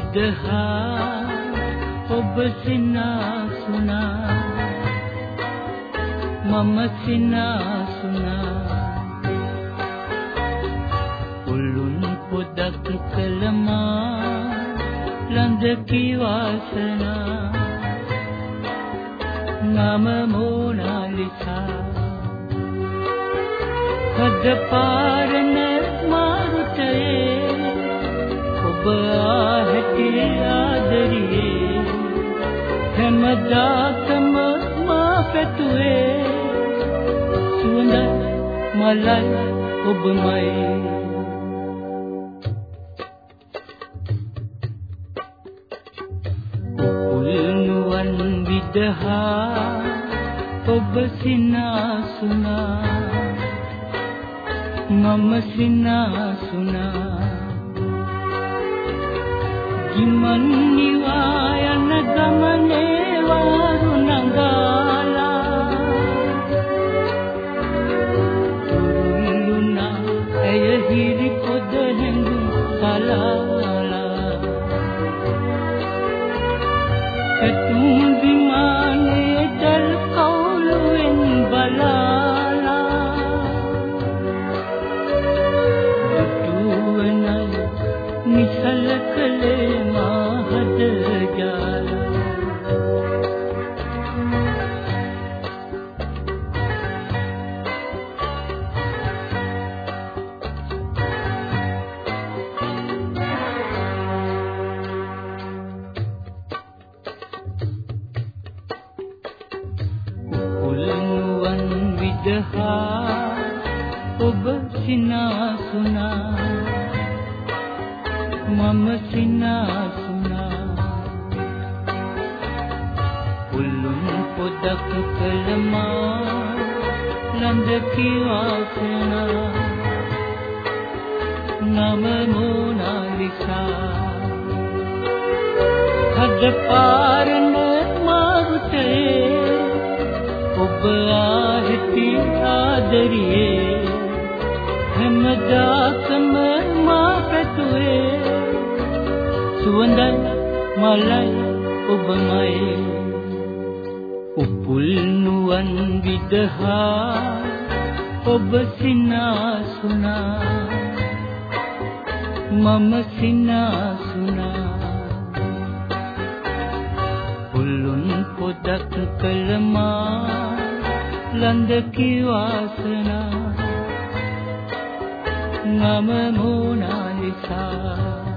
විදහා ඔබ සිනාසුනා මම සිනාසුනා උළුන් පොදක් කළමා ළඳ කිවාසනා නම මොනාලිසා හද පාරන මාරුතයේ ඔබ ආහැටි ආදරියේ හැමදාකම මා පැතුවේ සුවඳ මලයි ඔබමයි උල්නුවන් විදහා ඔබ සිනාසුනා මම සිනාසුනා ගිමන් නිවා යන ගමනේ වාරු නංගාලා තුරුළුනා ඇය හිරි පොද හැඟුම් සලාලා ඇතුම් විමානේ දල් කවුළුවෙන් බලාලා දුටුවනයි නිසල කලේ මාහද ජාලා උල්නුවන් විදහා ඔබ සිනාසුනා මම සිනාසුනා උළුන් පොදක් කළමා ළඳ කිවාසනා නම මොනාලිසා හද පාරන මාරුතයේ ඔබ ආහැටි ආදරියේ හැමදාකම මා පැතුවේ සුවඳ මලයි ඔබමයි උපුල් නුවන් විදහා ඔබ සිනාසුනා මම සිනාසුනා උළුන් පොදක් කළමා ළඳ කිවාසනා නම මොනාලිසා